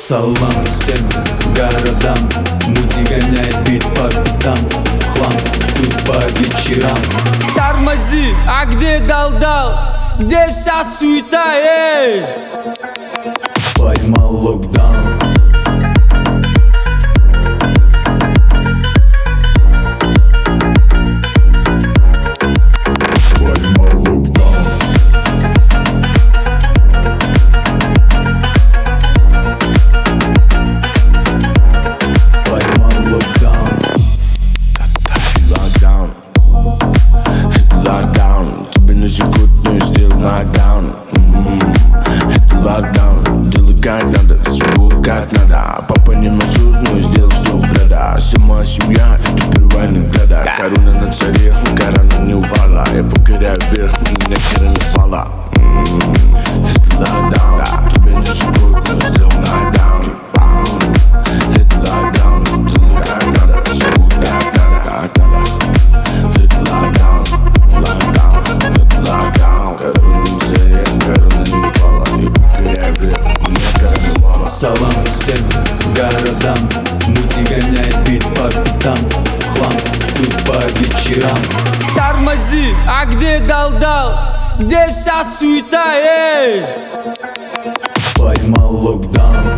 Салам всем городам, мути гоняет бит по пятам. Хлам тут по вечерам. Тормози, а где дал-дал? Где вся суета, эй? Поймал локдаун. Lockdown, тебе нужен кут, но я сделал нокдаун. Это локдаун, делай как надо, все как надо. Папа не маршрут, но я сделал, что брата. Вся моя семья, это первая награда. Корона на царе, корона не упала. Я покоряю вверх, меня короновала. Это локдаун, тебе нужен кут, но я сделал нокдаун. Это локдаун, делай как надо, все как надо. Это локдаун. Салам всем городам, мути гоняет бит по пятам. Хлам тут по вечерам. Тормози, а где дал-дал? Где вся суета, эй? Поймал локдаун.